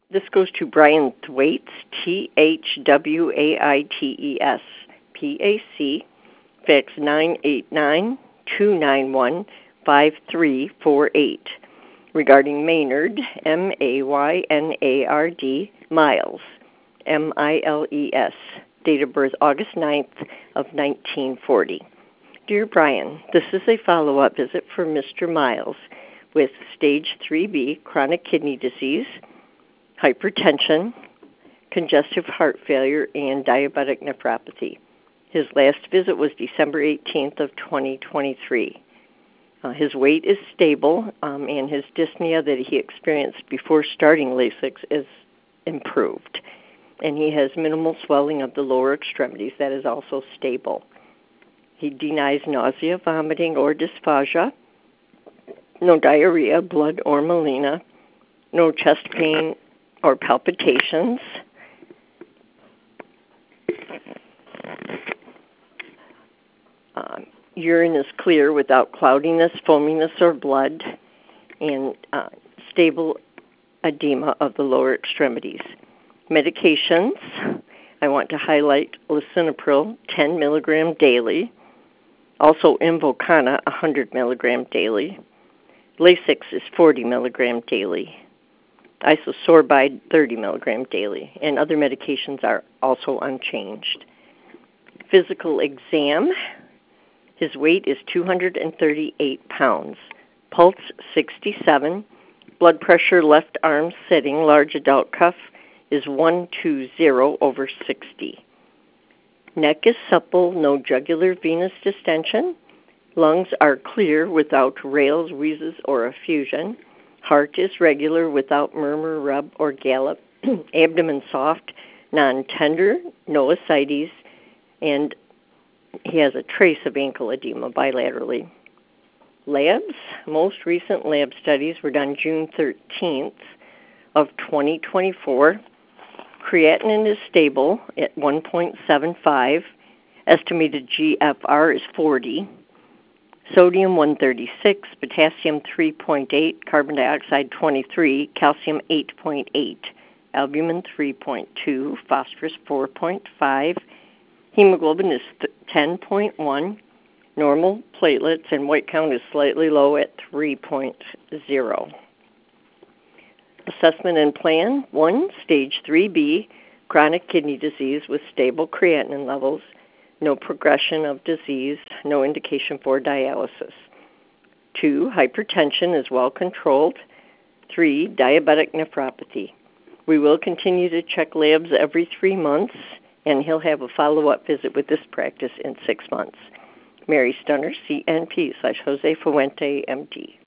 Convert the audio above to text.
This goes to Brian Thwaites, Thwaites, PAC, fax 989-291-5348, regarding Maynard, Maynard, Miles, Miles, date of birth August 9th of 1940. Dear Brian, this is a follow-up visit for Mr. Miles with stage 3B chronic kidney disease, hypertension, congestive heart failure, and diabetic nephropathy. His last visit was December 18th of 2023. His weight is stable, and his dyspnea that he experienced before starting Lasix is improved. And he has minimal swelling of the lower extremities that is also stable. He denies nausea, vomiting, or dysphagia, no diarrhea, blood, or melena, no chest pain or palpitations. Urine is clear without cloudiness, foaminess, or blood, and stable edema of the lower extremities. Medications, I want to highlight lisinopril 10 milligram daily, also Invokana 100 milligram daily. Lasix is 40 milligram daily. Isosorbide 30 milligram daily, and other medications are also unchanged. Physical exam, his weight is 238 pounds, pulse 67, blood pressure left arm sitting, large adult cuff is 120/60. Neck is supple, no jugular venous distension. Lungs are clear without rales, wheezes, or effusion. Heart is regular without murmur, rub, or gallop. Abdomen soft, non-tender, no ascites, and he has a trace of ankle edema bilaterally. Labs, most recent lab studies were done June 13th of 2024. Creatinine is stable at 1.75. Estimated GFR is 40. Sodium 136, potassium 3.8, carbon dioxide 23, calcium 8.8, albumin 3.2, phosphorus 4.5, hemoglobin is 10.1, normal platelets, and white count is slightly low at 3.0. Assessment and plan: 1, stage 3B, chronic kidney disease with stable creatinine levels, no progression of disease, no indication for dialysis. 2, hypertension is well controlled. 3, diabetic nephropathy. We will continue to check labs every 3 months, and he'll have a follow-up visit with this practice in 6 months. Mary Stunner, CNP /Jose Fuente, MD.